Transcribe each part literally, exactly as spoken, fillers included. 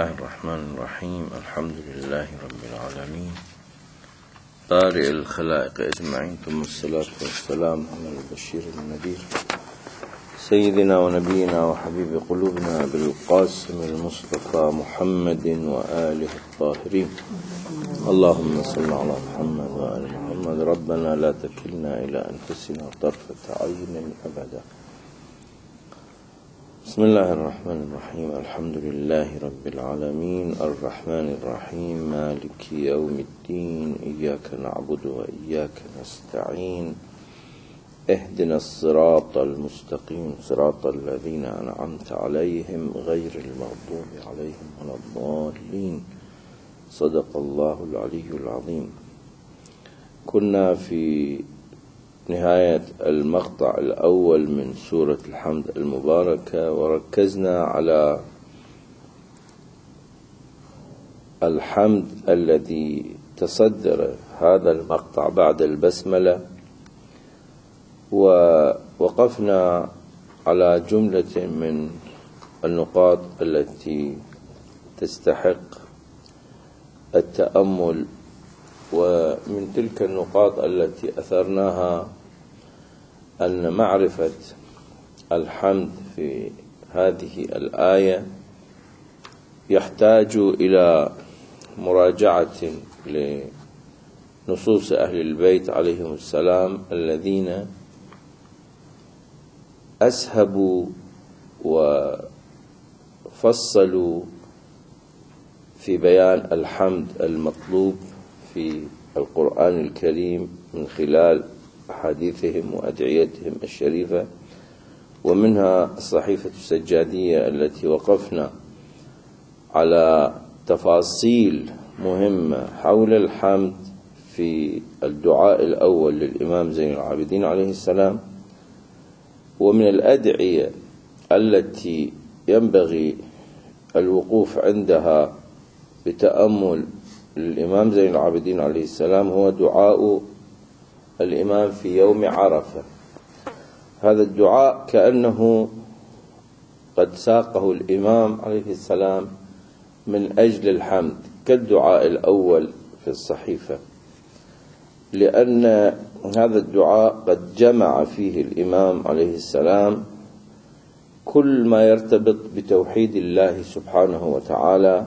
الله الرحمن الرحيم. الحمد لله رب العالمين بارئ الخلائق أجمعين، ثم الصلاة والسلام على البشير النذير سيدنا ونبينا وحبيب قلوبنا بالقاسم المصطفى محمد وآله الطاهرين. اللهم صل على محمد وآل محمد. ربنا لا تكلنا إلى أنفسنا طرفة عين أبدا. بسم الله الرحمن الرحيم. الحمد لله رب العالمين الرحمن الرحيم مالك يوم الدين. إياك نعبد وإياك نستعين. اهدنا الصراط المستقيم صراط الذين أنعمت عليهم غير المغضوب عليهم ولا الضالين. صدق الله العلي العظيم. كنا في نهاية المقطع الأول من سورة الحمد المباركة، وركزنا على الحمد الذي تصدر هذا المقطع بعد البسملة، ووقفنا على جملة من النقاط التي تستحق التأمل. ومن تلك النقاط التي أثرناها أن معرفة الحمد في هذه الآية يحتاج إلى مراجعة لنصوص أهل البيت عليهم السلام الذين أسهبوا وفصلوا في بيان الحمد المطلوب في القرآن الكريم من خلال أحاديثهم وأدعيتهم الشريفة، ومنها الصحيفة السجادية التي وقفنا على تفاصيل مهمة حول الحمد في الدعاء الأول للإمام زين العابدين عليه السلام، ومن الأدعية التي ينبغي الوقوف عندها بتأمل الإمام زين العابدين عليه السلام هو دعاء الإمام في يوم عرفة. هذا الدعاء كأنه قد ساقه الإمام عليه السلام من أجل الحمد كالدعاء الأول في الصحيفة، لأن هذا الدعاء قد جمع فيه الإمام عليه السلام كل ما يرتبط بتوحيد الله سبحانه وتعالى،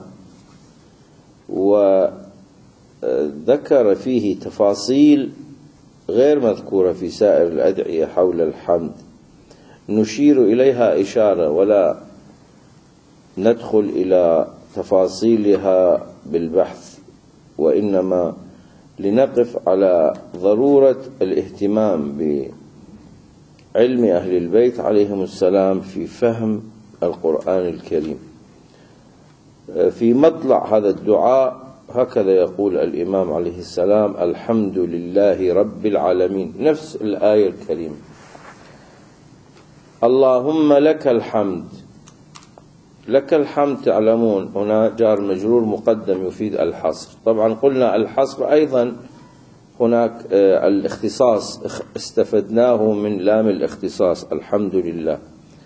وذكر فيه تفاصيل غير مذكورة في سائر الأدعية حول الحمد نشير إليها إشارة ولا ندخل إلى تفاصيلها بالبحث، وإنما لنقف على ضرورة الاهتمام بعلم أهل البيت عليهم السلام في فهم القرآن الكريم. في مطلع هذا الدعاء هكذا يقول الإمام عليه السلام: الحمد لله رب العالمين، نفس الآية الكريمة. اللهم لك الحمد. لك الحمد تعلمون هنا جار مجرور مقدم يفيد الحصر. طبعا قلنا الحصر أيضا هناك الاختصاص استفدناه من لام الاختصاص الحمد لله.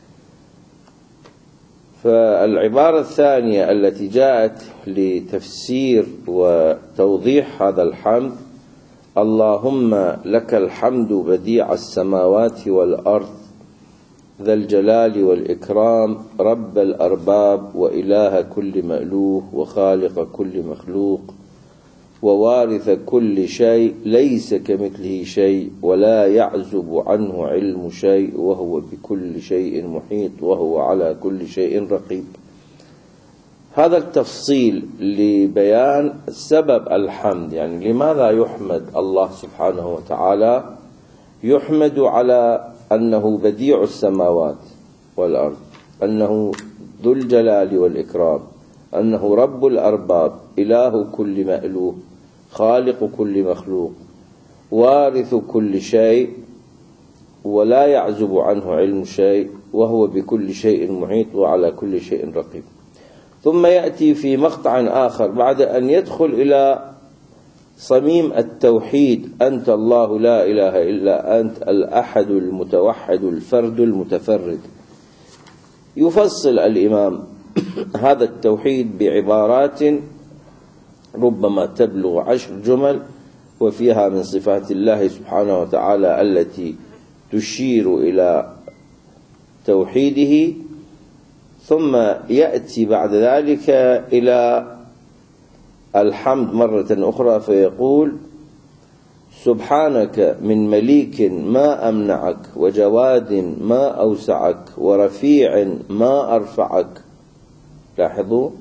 فالعبارة الثانية التي جاءت لتفسير وتوضيح هذا الحمد: اللهم لك الحمد بديع السماوات والأرض ذا الجلال والإكرام رب الأرباب وإله كل مألوه وخالق كل مخلوق ووارث كل شيء ليس كمثله شيء ولا يعزب عنه علم شيء وهو بكل شيء محيط وهو على كل شيء رقيب. هذا التفصيل لبيان سبب الحمد، يعني لماذا يحمد الله سبحانه وتعالى. يحمد على أنه بديع السماوات والأرض، أنه ذو الجلال والإكرام، أنه رب الأرباب، إله كل مألوه، خالق كل مخلوق، وارث كل شيء ولا يعزب عنه علم شيء وهو بكل شيء محيط وعلى كل شيء رقيب. ثم يأتي في مقطع آخر بعد أن يدخل إلى صميم التوحيد: أنت الله لا إله إلا أنت الأحد المتوحد الفرد المتفرد. يفصل الإمام هذا التوحيد بعبارات ربما تبلغ عشر جمل، وفيها من صفات الله سبحانه وتعالى التي تشير إلى توحيده، ثم يأتي بعد ذلك إلى الحمد مرة أخرى فيقول: سبحانك من مليك ما أمنعك، وجواد ما أوسعك، ورفيع ما أرفعك. لاحظوا،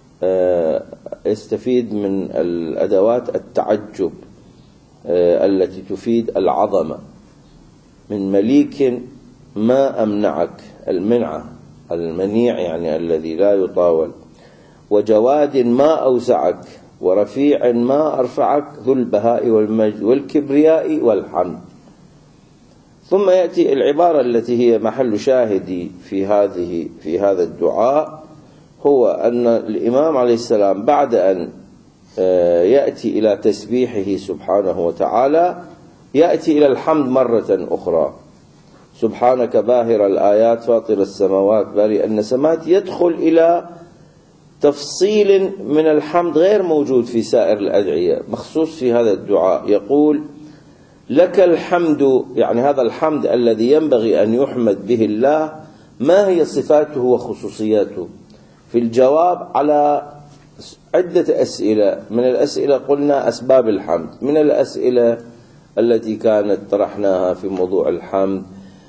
استفيد من الأدوات التعجب التي تفيد العظمة. من مليك ما أمنعك، المنعة، المنيع يعني الذي لا يطاول. وجواد ما أوسعك، ورفيع ما أرفعك، ذو البهاء والمجد والكبرياء والحمد. ثم يأتي العبارة التي هي محل شاهدي في هذه في هذا الدعاء، هو أن الإمام عليه السلام بعد أن يأتي إلى تسبيحه سبحانه وتعالى يأتي إلى الحمد مرة أخرى. سبحانك باهر الآيات فاطر السماوات بارئ النسمات، يدخل إلى تفصيل من الحمد غير موجود في سائر الأدعية، مخصوص في هذا الدعاء. يقول: لك الحمد، يعني هذا الحمد الذي ينبغي أن يحمد به الله، ما هي صفاته وخصوصياته؟ في الجواب على عدة أسئلة. من الأسئلة قلنا أسباب الحمد، من الأسئلة التي كانت طرحناها في موضوع الحمد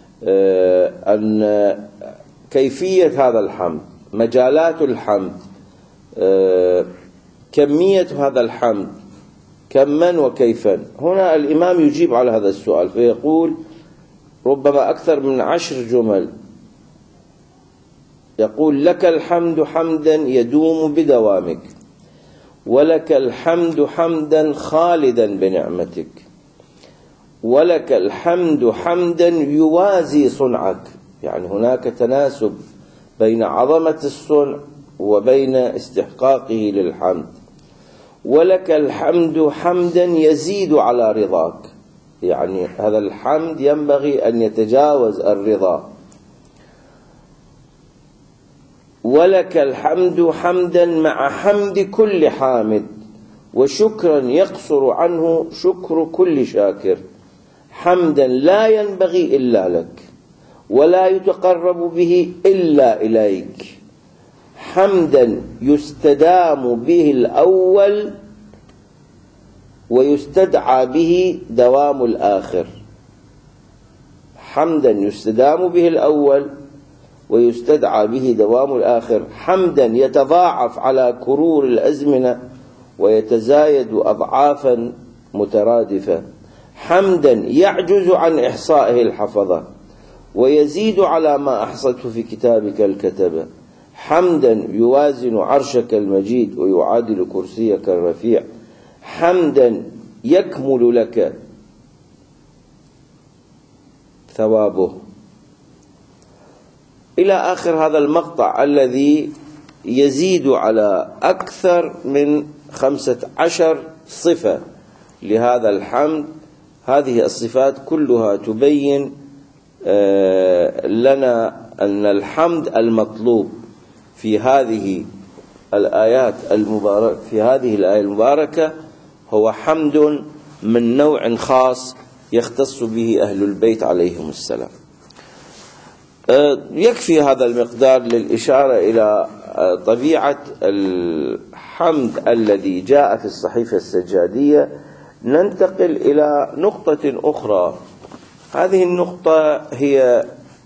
أن كيفية هذا الحمد، مجالات الحمد، كمية هذا الحمد، كمن وكيفا. هنا الإمام يجيب على هذا السؤال فيقول ربما أكثر من عشر جمل. يقول: لك الحمد حمدا يدوم بدوامك، ولك الحمد حمدا خالدا بنعمتك، ولك الحمد حمدا يوازي صنعك. يعني هناك تناسب بين عظمة الصنع وبين استحقاقه للحمد. ولك الحمد حمدا يزيد على رضاك، يعني هذا الحمد ينبغي أن يتجاوز الرضا. ولك الحمد حمدا مع حمد كل حامد، وشكرا يقصر عنه شكر كل شاكر. حمدا لا ينبغي إلا لك، ولا يتقرب به إلا إليك. حمدا يستدام به الأول، ويستدعى به دوام الآخر. حمدا يستدام به الأول، ويستدعى به دوام الآخر. حمدا يتضاعف على كرور الأزمنة، ويتزايد أضعافا مترادفة. حمدا يعجز عن إحصائه الحفظة، ويزيد على ما أحصته في كتابك الكتبة. حمدا يوازن عرشك المجيد، ويعادل كرسيك الرفيع. حمدا يكمل لك ثوابه، إلى آخر هذا المقطع الذي يزيد على أكثر من خمسة عشر صفة لهذا الحمد. هذه الصفات كلها تبين لنا أن الحمد المطلوب في هذه الآيات المباركة في هذه الآية المباركة هو حمد من نوع خاص يختص به أهل البيت عليهم السلام. يكفي هذا المقدار للإشارة إلى طبيعة الحمد الذي جاء في الصحيفة السجادية. ننتقل إلى نقطة أخرى. هذه النقطة هي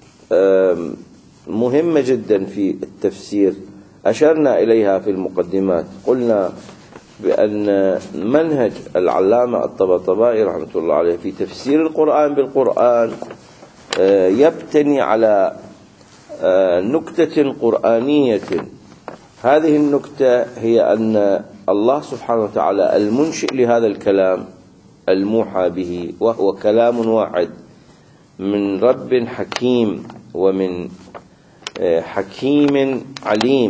مهمة جدا في التفسير، أشرنا إليها في المقدمات. قلنا بأن منهج العلامة الطباطبائي رحمة الله عليه في تفسير القرآن بالقرآن يبتني على نكتة قرآنية. هذه النكتة هي أن الله سبحانه وتعالى المنشئ لهذا الكلام الموحى به، وهو كلام واحد من رب حكيم ومن حكيم عليم.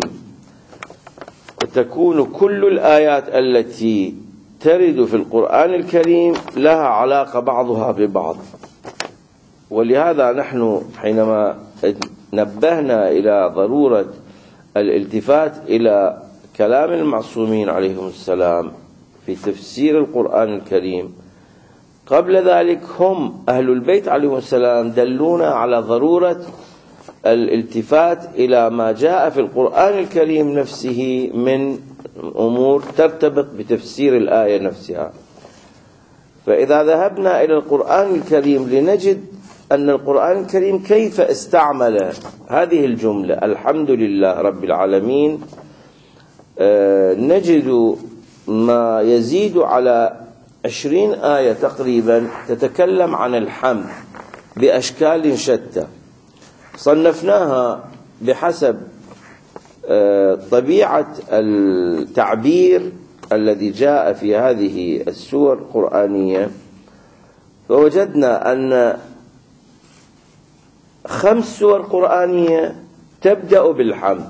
وتكون كل الآيات التي ترد في القرآن الكريم لها علاقة بعضها ببعض. ولهذا نحن حينما نبهنا إلى ضرورة الالتفات إلى كلام المعصومين عليهم السلام في تفسير القرآن الكريم. قبل ذلك هم أهل البيت عليهم السلام دلونا على ضرورة الالتفات إلى ما جاء في القرآن الكريم نفسه من أمور ترتبط بتفسير الآية نفسها. فإذا ذهبنا إلى القرآن الكريم لنجد أن القرآن الكريم كيف استعمل هذه الجملة الحمد لله رب العالمين، نجد ما يزيد على عشرين آية تقريبا تتكلم عن الحمد بأشكال شتى، صنفناها بحسب طبيعة التعبير الذي جاء في هذه السور القرآنية. فوجدنا أن خمس سور قرآنية تبدأ بالحمد،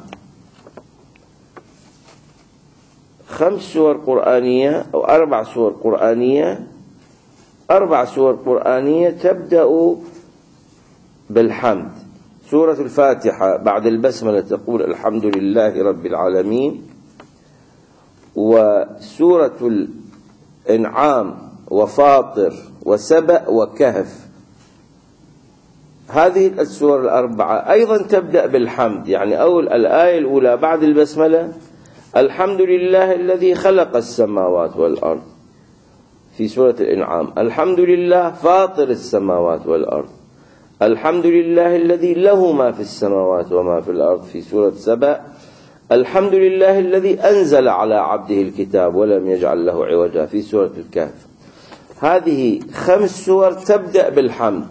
خمس سور قرآنية أو أربع سور قرآنية أربع سور قرآنية تبدأ بالحمد. سورة الفاتحة بعد البسملة تقول الحمد لله رب العالمين، وسورة الإنعام وفاطر وسبأ وكهف، هذه السور الأربعة أيضا تبدأ بالحمد. يعني أول الآية الأولى بعد البسملة الحمد لله الذي خلق السماوات والأرض في سورة الإنعام، الحمد لله فاطر السماوات والأرض، الحمد لله الذي له ما في السماوات وما في الأرض في سورة سبأ، الحمد لله الذي أنزل على عبده الكتاب ولم يجعل له عوجا في سورة الكهف. هذه خمس سور تبدأ بالحمد،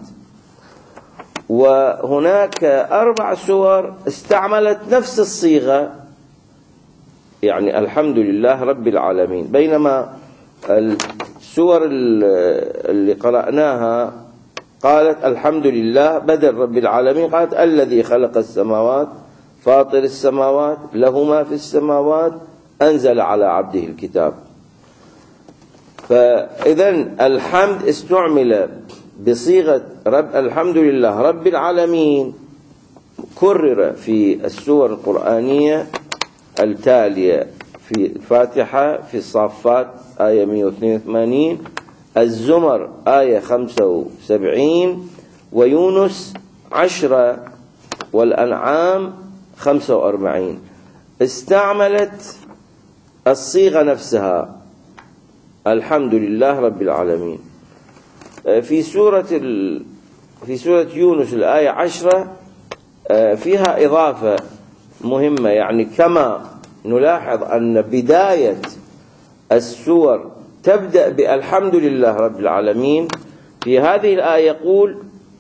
وهناك أربع سور استعملت نفس الصيغة، يعني الحمد لله رب العالمين، بينما السور اللي قرأناها قالت الحمد لله بدل رب العالمين قالت الذي خلق السماوات فاطر السماوات له ما في السماوات أنزل على عبده الكتاب. فإذا الحمد استعمل بصيغة رب الحمد لله رب العالمين، كرر في السور القرآنية التالية: في الفاتحة، في الصافات آية مئة واثنين وثمانين، الزمر آية خمسة وسبعين، ويونس عشرة، والأنعام خمسة وأربعين. استعملت الصيغة نفسها الحمد لله رب العالمين. في سورة ال... في سورة يونس الآية عشرة فيها إضافة مهمة، يعني كما نلاحظ أن بداية السور تبدأ بالحمد لله رب العالمين، في هذه الآية يقول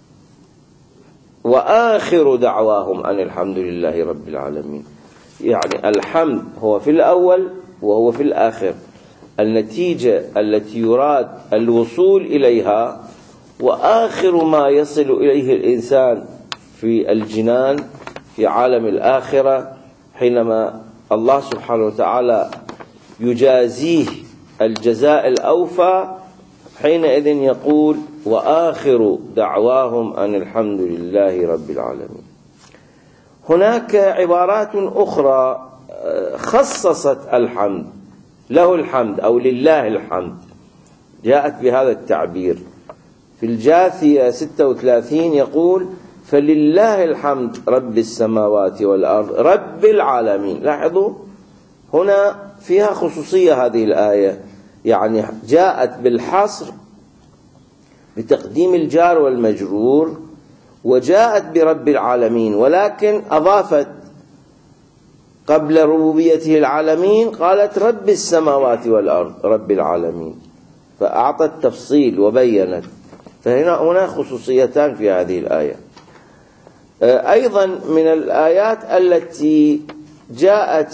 وآخر دعواهم أن الحمد لله رب العالمين. يعني الحمد هو في الأول وهو في الآخر، النتيجة التي يراد الوصول إليها، وآخر ما يصل إليه الإنسان في الجنان في عالم الآخرة حينما الله سبحانه وتعالى يجازيه الجزاء الأوفى، حينئذ يقول وآخر دعواهم أن الحمد لله رب العالمين. هناك عبارات أخرى خصصت الحمد، له الحمد أو لله الحمد، جاءت بهذا التعبير. في الجاثية ستة وثلاثين يقول فلله الحمد رب السماوات والأرض رب العالمين. لاحظوا هنا فيها خصوصية هذه الآية، يعني جاءت بالحصر بتقديم الجار والمجرور، وجاءت برب العالمين، ولكن أضافت قبل ربوبيته العالمين قالت رب السماوات والأرض رب العالمين، فأعطت تفصيل وبينت. فهنا هنا خصوصيتان في هذه الآية. أيضا من الآيات التي جاءت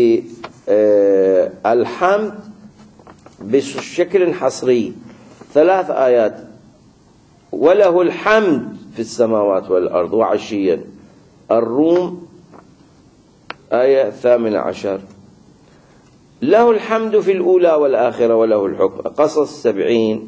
بالحمد بشكل حصري ثلاث آيات: وله الحمد في السماوات والأرض وعشيا، الروم آية ثامنة عشر، له الحمد في الأولى والآخرة وله الحكم، قصص سبعين،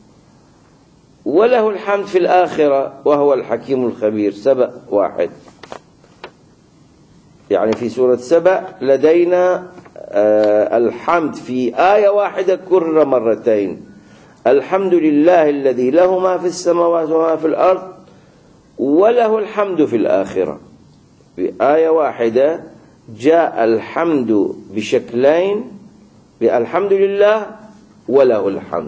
وله الحمد في الآخرة وهو الحكيم الخبير، سبأ واحد. يعني في سورة سبأ لدينا الحمد في آية واحدة كرر مرتين. الحمد لله الذي له ما في السماوات وما في الأرض وله الحمد في الآخرة. في آية واحدة جاء الحمد بشكلين، بالحمد لله وله الحمد.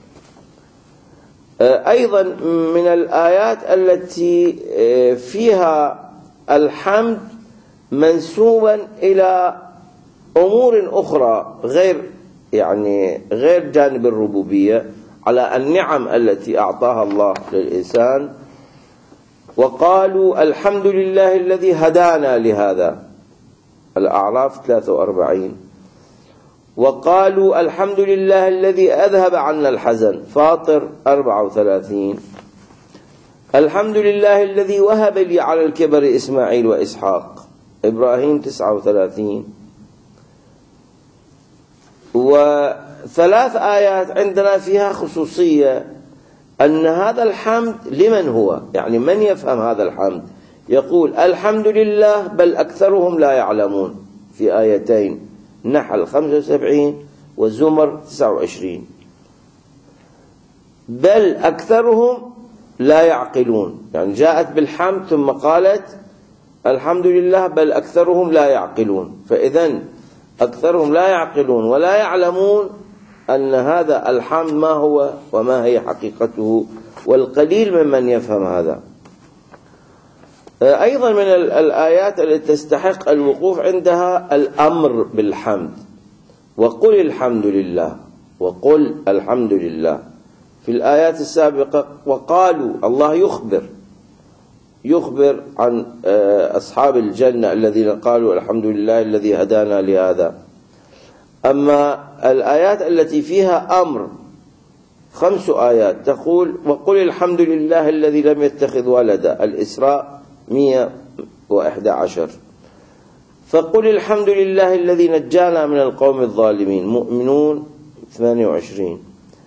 أيضا من الآيات التي فيها الحمد منسوبا إلى أمور أخرى غير يعني غير جانب الربوبية، على النعم التي أعطاها الله للإنسان. وقالوا الحمد لله الذي هدانا لهذا، الأعراف ثلاثة وأربعين. وقالوا الحمد لله الذي أذهب عنا الحزن، فاطر أربعة وثلاثين. الحمد لله الذي وهب لي على الكبر إسماعيل وإسحاق، إبراهيم تسعة وثلاثين. وثلاث آيات عندنا فيها خصوصية أن هذا الحمد لمن هو، يعني من يفهم هذا الحمد. يقول الحمد لله بل أكثرهم لا يعلمون في آيتين، نحل خمسة وسبعين والزمر تسعة وعشرين. بل أكثرهم لا يعقلون، يعني جاءت بالحمد ثم قالت الحمد لله بل أكثرهم لا يعقلون. فإذن أكثرهم لا يعقلون ولا يعلمون أن هذا الحمد ما هو وما هي حقيقته، والقليل ممن يفهم هذا. أيضا من الآيات التي تستحق الوقوف عندها الأمر بالحمد. وقل الحمد لله، وقل الحمد لله. في الآيات السابقة وقالوا، الله يخبر يخبر عن أصحاب الجنة الذين قالوا الحمد لله الذي هدانا لهذا. أما الآيات التي فيها أمر خمس آيات تقول وقل الحمد لله الذي لم يتخذ ولدا، الإسراء مئة وإحدى عشر. فقل الحمد لله الذي نجانا من القوم الظالمين، مؤمنون ثمانية وعشرين.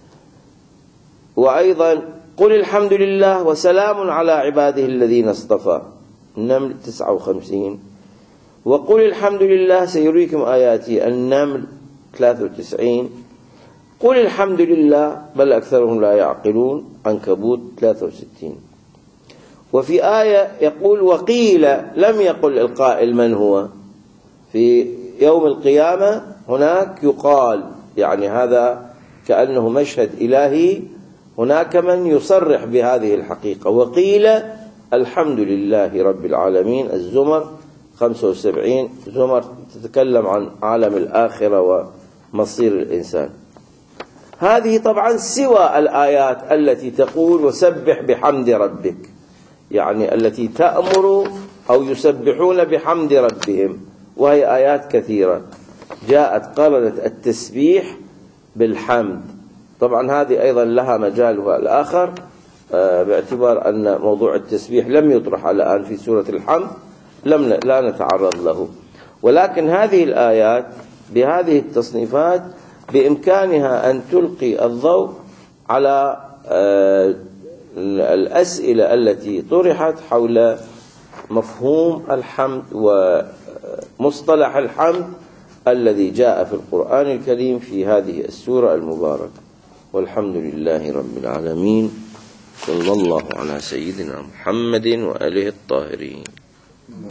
وأيضا قل الحمد لله وسلام على عباده الذين اصطفى، النمل تسعة وخمسين. وقل الحمد لله سيريكم آياتي، النمل ثلاثة وتسعين. قل الحمد لله بل أكثرهم لا يعقلون، عنكبوت ثلاثة وستين. وفي آية يقول وقيل، لم يقل القائل من هو. في يوم القيامة هناك يقال، يعني هذا كأنه مشهد إلهي، هناك من يصرح بهذه الحقيقة. وقيل الحمد لله رب العالمين، الزمر خمسة وسبعين. زمر تتكلم عن عالم الآخرة ومصير الإنسان. هذه طبعا سوى الآيات التي تقول وسبح بحمد ربك، يعني التي تأمر أو يسبحون بحمد ربهم، وهي آيات كثيرة جاءت قرنت التسبيح بالحمد. طبعا هذه أيضا لها مجالها الآخر، باعتبار أن موضوع التسبيح لم يطرح الآن في سورة الحمد، لم لا نتعرض له. ولكن هذه الآيات بهذه التصنيفات بإمكانها أن تلقي الضوء على الأسئلة التي طرحت حول مفهوم الحمد ومصطلح الحمد الذي جاء في القرآن الكريم في هذه السورة المباركة. والحمد لله رب العالمين، صلى الله على سيدنا محمد وآله الطاهرين.